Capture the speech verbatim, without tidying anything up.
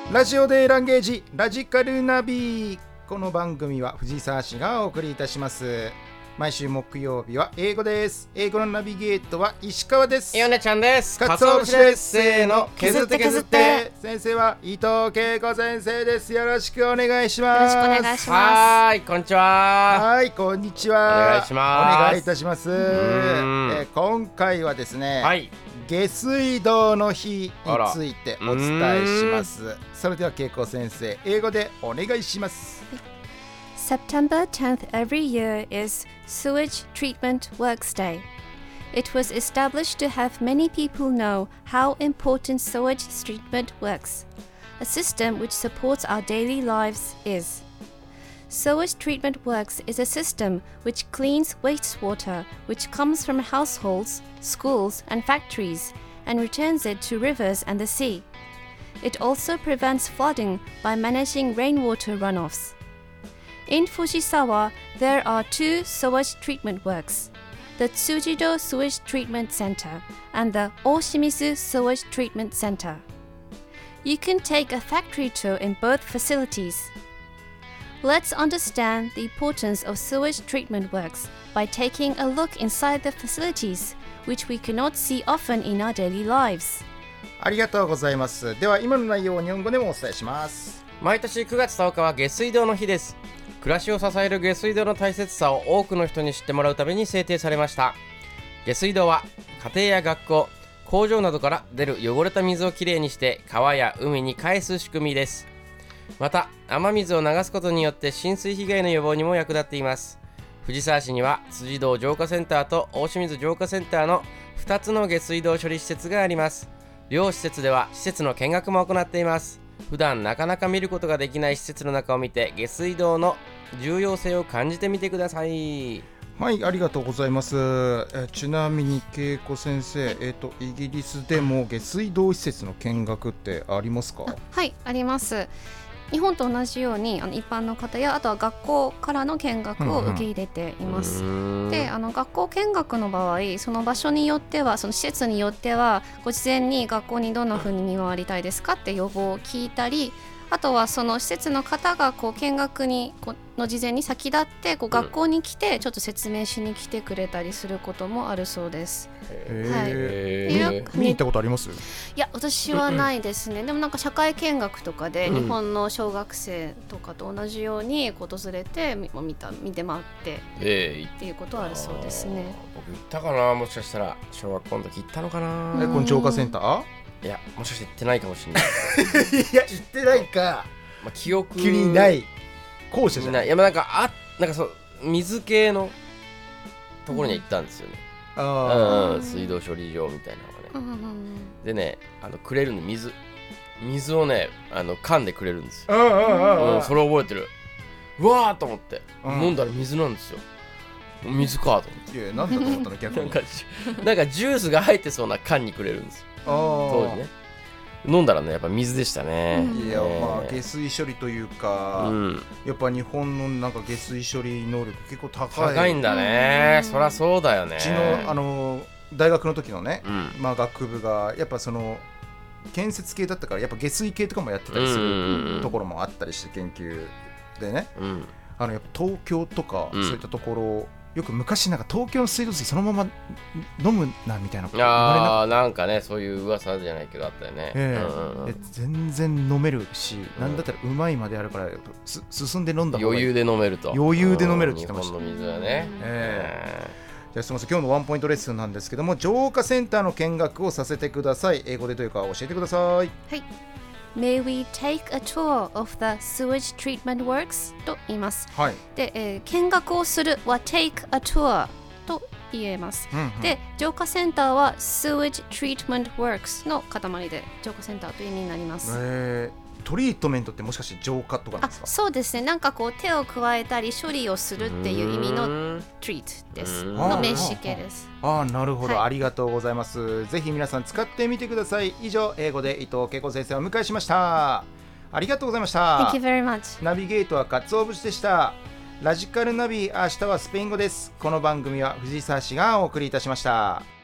ラジオでランゲージラジカルナビ。この番組は藤沢市がお送りいたします。毎週木曜日は英語です。英語のナビゲートは石川です。 ヨネちゃんです。 かつお節です。せーの、削って削って。先生は伊藤恵子先生です。よろしくお願いします。 よろしくお願いします。 はい、こんにちは。 はい、こんにちは。 お願いします。 お願いいたします。えー、今回はですね、 はい、 下水道の日についてお伝えします。それでは恵子先生、英語でお願いします。 September tenth every year is Sewage Treatment Works Day. It was established to have many people know how important sewage treatment works. A system which supports our daily lives is. Sewage treatment works is a system which cleans wastewater which comes from households, schools, and factories and returns it to rivers and the sea. It also prevents flooding by managing rainwater runoffs.In Fujisawa, there are two sewage treatment works, the Tsujido Sewage Treatment Center and the Oshimizu Sewage Treatment Center. You can take a factory tour in both facilities. Let's understand the importance of sewage treatment works by taking a look inside the facilities, which we cannot see often in our daily lives. ありがとうございます。では今の内容を日本語でもお伝えします。 毎年くがつとおかは下水道の日です。暮らしを支える下水道の大切さを多くの人に知ってもらうために制定されました。下水道は家庭や学校、工場などから出る汚れた水をきれいにして川や海に返す仕組みです。また雨水を流すことによって浸水被害の予防にも役立っています。藤沢市には辻堂浄化センターと大清水浄化センターのふたつの下水道処理施設があります。両施設では施設の見学も行っています。普段なかなか見ることができない施設の中を見て下水道の重要性を感じてみてください。 はい、ありがとうございます。えちなみに恵子先生、えーと、イギリスでも下水道施設の見学ってありますか？ はい、あります。日本と同じようにあの一般の方やあとは学校からの見学を受け入れています、うんうん、であの学校見学の場合その場所によってはその施設によってはご事前に学校にどんな風に見回りたいですかって要望を聞いたりあとはその施設の方がこう見学にこの事前に先立ってこう学校に来てちょっと説明しに来てくれたりすることもあるそうです。 へー、はい、見に行ったことあります？ いや私はないですね。でもなんか社会見学とかで日本の小学生とかと同じように訪れて見た見て回ってっていうことはあるそうですね。 僕行ったかな、もしかしたら小学校の時行ったのかな。 えこの浄化センター？ いやもしかして行ってないかもしれないいや行ってないか、まあ、記憶にない校舎じゃない。 いやなんかあなんかそう水系のところには行ったんですよね、うん、あ水道処理場みたいなのがね、うん、でねあのくれるの水水をねあの缶でくれるんですよ、うんうん、それ覚えてる。うわーと思って、うん、飲んだら水なんですよ。水かと思って。 いやなんだと思ったの逆になんかなんかジュースが入ってそうな缶にくれるんですよ当時ね。飲んだらねやっぱ水でしたね。 いや、まあ下水処理というか、うん、やっぱ日本のなんか下水処理能力結構高い。 高いんだね、うん、そりゃそうだよね。 うちのあの大学の時のね、うん、まあ学部がやっぱその建設系だったからやっぱ下水系とかもやってたりするところもあったりして研究でね、うん、あのやっぱ東京とかそういったところ、うんよく昔なんか東京の水道水そのまま飲むなみたいなこと言われなかった。 なんかねそういう噂じゃないけどあったよね、えーうんうん、全然飲めるし、うん、なんだったらうまいまであるからす進んで飲んだ方がいい。 余裕で飲めると。 余裕で飲めるって言ってました。 日本の水はね、 えー、じゃあすみません今日のワンポイントレッスンなんですけども浄化センターの見学をさせてください。英語でというか教えてください。 はい。May we take a tour of the sewage treatment works? と言います。はい。で、えー、見学をするは take a tour と言えます。うんうん、で、浄化センターは sewage treatment works の塊で浄化センターという意味になります。 えートリートメントってもしかして浄化とかなんですか？ あ、そうですね。なんかこう手を加えたり処理をするっていう意味の treat ですの名詞形です。 ああ、なるほど、はい、ありがとうございます。ぜひ皆さん使ってみてください。以上英語で伊藤恵子先生をお迎えしました。ありがとうございました。 Thank you very much。 ナビゲートはかつお節でした。ラジカルナビ、明日はスペイン語です。この番組は藤沢市がお送りいたしました。